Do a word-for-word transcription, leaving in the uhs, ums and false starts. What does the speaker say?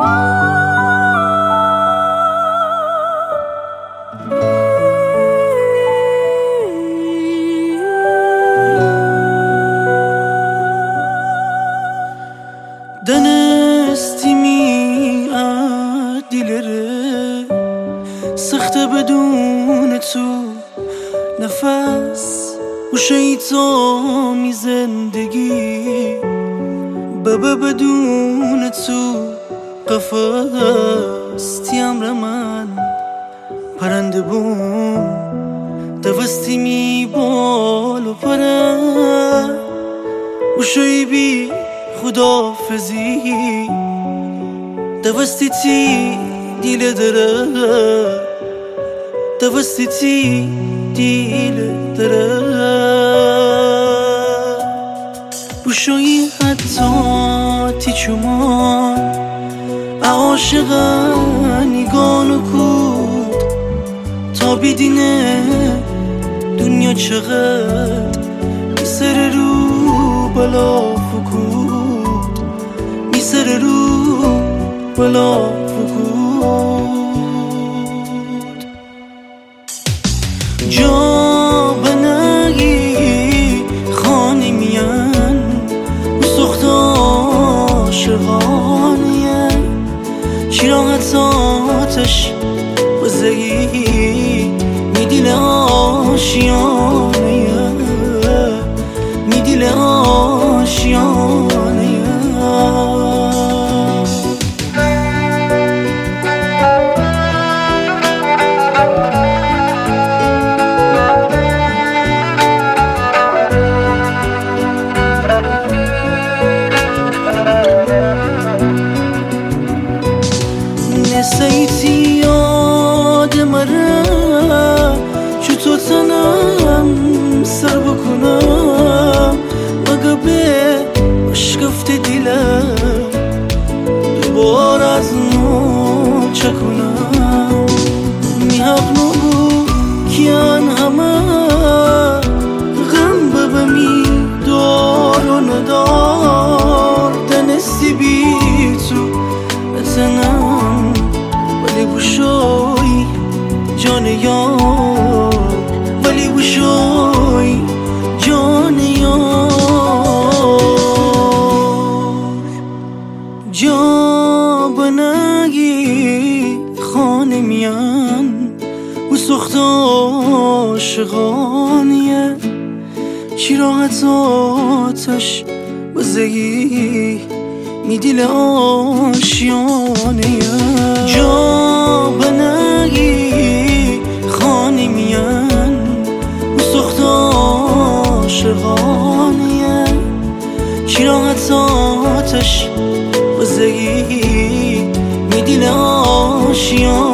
دنستیمی دیلره سخته بدون تو نفس و شیطانی زندگی بابا بدون تو قفص تیم رمن پرنده بوم دوستی می بال و پره و شیبی خدافزی دوستی تی دیل دره دوستی تی دیل دره بوشوی حتی تی چمان عاشقانی گانو کود تا بیدینه دنیا چقدر میسر رو بلا فکود میسر رو بلا فکود جا بنگی خانه میان و سخت عاشقانیه شیراغت آتش بزگی میدیل آشیانه میدیل آشیانه نسیتی یاد مره چو تو تنم سر بکنم مگه اشکفت دیلم دوبار از نو چکنم میحقنو کیان همه غم ببمی دار و ندار دنستی بی تو بزنم ولی بوشوی جان یار ولی بوشوی جان یار جا بنگی خانه میان و سخت عاشقانیه شیراغت آتش بزگی میدیل آشیانه جا بنگی خانه میان و سخت عاشقانیه شیراغت آتش بزگی میدیل آشیانه